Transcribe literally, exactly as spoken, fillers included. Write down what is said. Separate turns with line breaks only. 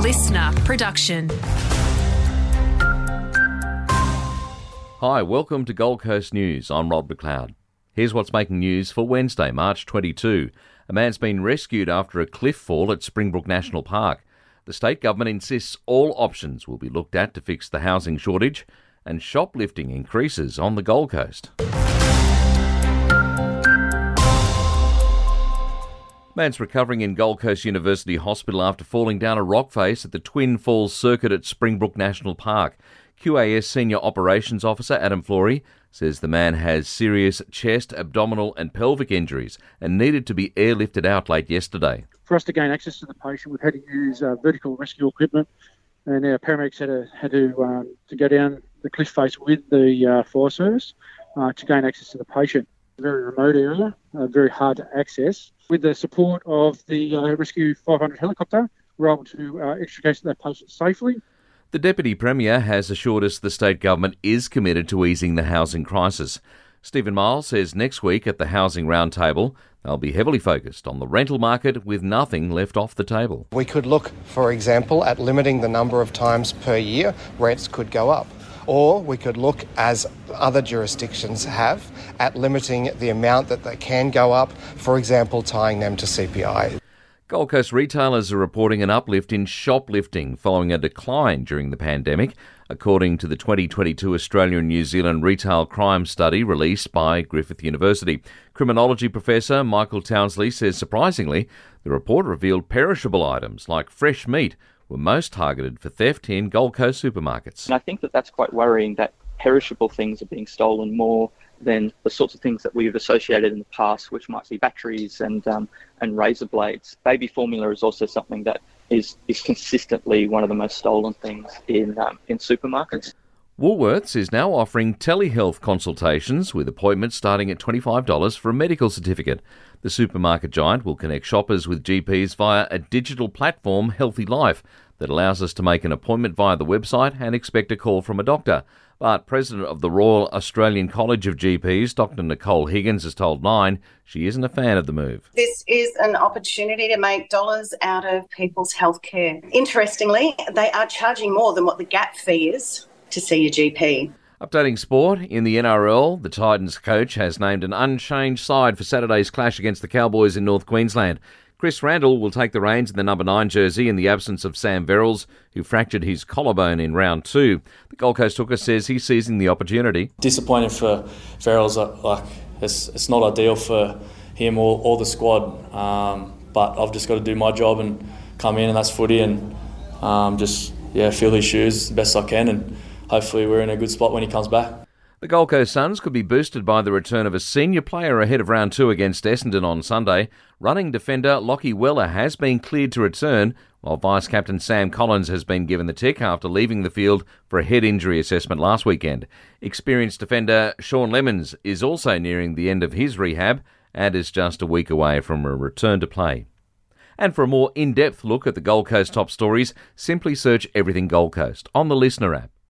listener production.
Hi, welcome to Gold Coast News. I'm Rod McLeod. Here's what's making news for Wednesday, March twenty-second. A man's been rescued after a cliff fall at Springbrook National Park. The state government insists all options will be looked at to fix the housing shortage, and shoplifting increases on the Gold Coast. Man's recovering in Gold Coast University Hospital after falling down a rock face at the Twin Falls Circuit at Springbrook National Park. Q A S Senior Operations Officer Adam Flory says the man has serious chest, abdominal and pelvic injuries and needed to be airlifted out late yesterday.
For us to gain access to the patient, we've had to use uh, vertical rescue equipment, and our paramedics had to, had to, um, to go down the cliff face with the uh, fire service uh, to gain access to the patient. A very remote area, uh, very hard to access. With the support of the uh, Rescue five hundred helicopter, we're able to uh, extricate that patient safely.
The Deputy Premier has assured us the state government is committed to easing the housing crisis. Stephen Miles says next week at the Housing Roundtable, they'll be heavily focused on the rental market with nothing left off the table.
We could look, for example, at limiting the number of times per year rents could go up. Or we could look, as other jurisdictions have, at limiting the amount that they can go up, for example, tying them to C P I.
Gold Coast retailers are reporting an uplift in shoplifting following a decline during the pandemic, according to the twenty twenty-two Australia and New Zealand Retail Crime Study released by Griffith University. Criminology professor Michael Townsley says, surprisingly, the report revealed perishable items like fresh meat were most targeted for theft in Gold Coast supermarkets.
And I think that that's quite worrying, that perishable things are being stolen more than the sorts of things that we've associated in the past, which might be batteries and um, and razor blades. Baby formula is also something that is, is consistently one of the most stolen things in um, in supermarkets.
Woolworths is now offering telehealth consultations with appointments starting at twenty-five dollars for a medical certificate. The supermarket giant will connect shoppers with G Ps via a digital platform, Healthy Life, that allows us to make an appointment via the website and expect a call from a doctor. But President of the Royal Australian College of G Ps, Doctor Nicole Higgins, has told Nine she isn't a fan of the move.
This is an opportunity to make dollars out of people's healthcare. Interestingly, they are charging more than what the gap fee is to see your G P.
Updating sport, in the N R L, the Titans coach has named an unchanged side for Saturday's clash against the Cowboys in North Queensland. Chris Randall will take the reins in the number nine jersey in the absence of Sam Verrills, who fractured his collarbone in round two. The Gold Coast hooker says he's seizing the opportunity.
Disappointing for Verrills, like it's it's not ideal for him or, or the squad, um, but I've just got to do my job and come in, and that's footy, and um, just yeah fill his shoes the best I can, and hopefully we're in a good spot when he comes back.
The Gold Coast Suns could be boosted by the return of a senior player ahead of round two against Essendon on Sunday. Running defender Lockie Weller has been cleared to return, while Vice-Captain Sam Collins has been given the tick after leaving the field for a head injury assessment last weekend. Experienced defender Sean Lemons is also nearing the end of his rehab and is just a week away from a return to play. And for a more in-depth look at the Gold Coast top stories, simply search Everything Gold Coast on the Listener app.